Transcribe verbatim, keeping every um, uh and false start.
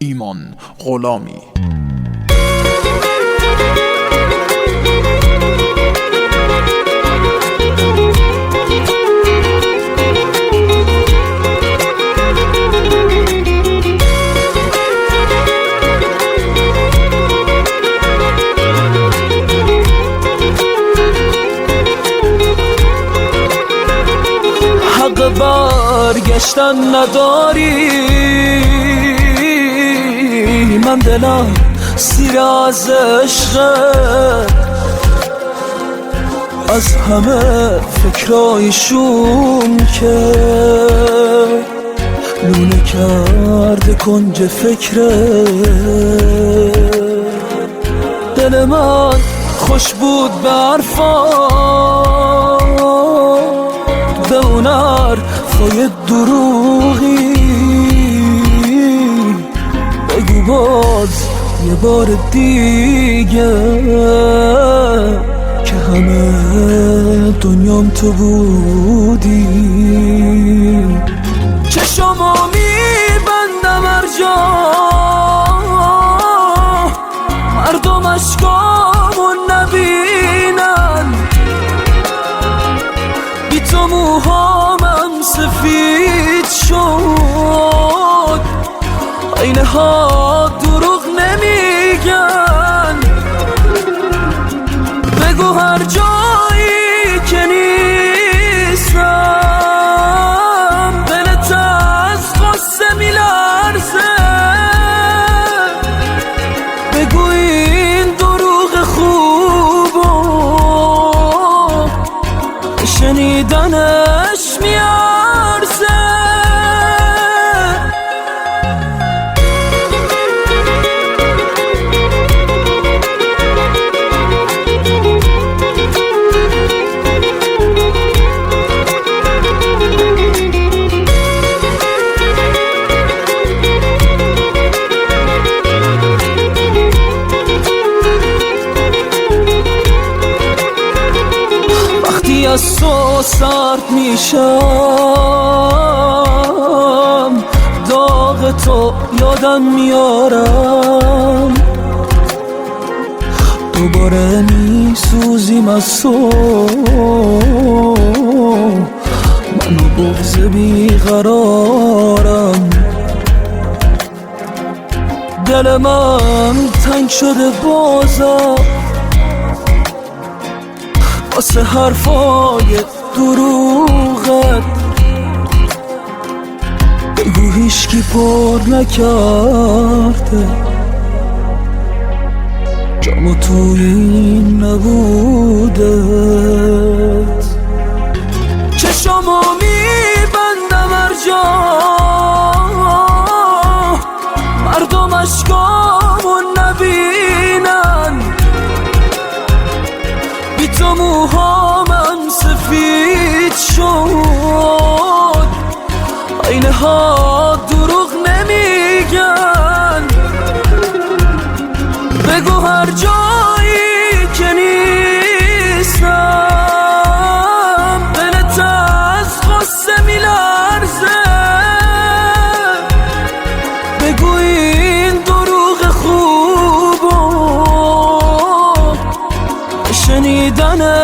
ایمان غلامی. حق برگشتن نداری، من دلم سیر از عشقت، از همه فکرای شوم که لونه کرده کنج فکرت. دل من خوش بود به حرفات، به اون حرفای دروغی، بگو باز یه بار دیگه که همه دنیام تو بودی. چشمو میبندم هر جا مردم اشکامو نبینن، بی تو موهامم سفید شد، اینه ها دروغ نمیگن. بگو هر جایی که نیستم دلت از غصه میلرزه، بگو این دروغ خوبو شنیدنش میارزه. وقتی از تو سرد میشم داغ تو یادم میارم، دوباره میسوزیم از تو، منو بغض بیقرارم. دل من تنگ شده بازم واسه حرفای دروغت، بگو هیچکی پر نکرده جامو توی این نبودت. چشمو میبندم هر جا مردم اشکامو نبینن، بی تو موهامم سفید شد، اینه ها دروغ نمیگن. بگو هر جایی که نیستم دلت از غصه میلرزه، بگو این دروغ خوبو شنیدنه